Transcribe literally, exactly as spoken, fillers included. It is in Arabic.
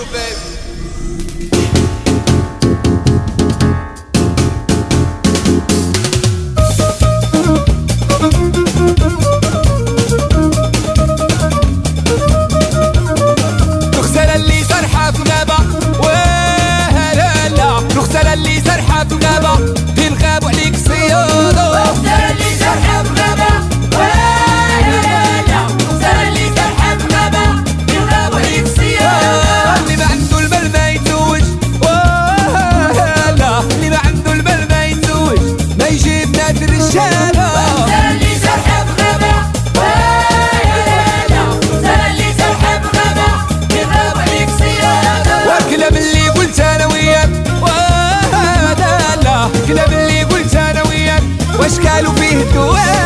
الغزالة اللي سرحة في الغابة وهلا لا الغزالة اللي سرحة في الغابة في الغاب وعليك الصيادة. الغزالة اللي سرحة في الغابة وهلا لا الغزالة اللي سرحة في الغابة في الغاب وعليك الصيادة. اللي ما عنده المال ما يتزوج وهلا اللي ما عنده المال ما يتزوج ما يجيب نادي الرجالة. الغزالة اللي سرحة في الغابة وهلا لا الغزالة اللي سرحة في الغابة في الغاب وعليك الصيادة. والكلام اللي قلت انا وياك وهذا لا الكلام اللي قلت انا وياك واش قالوا فيه الدواء.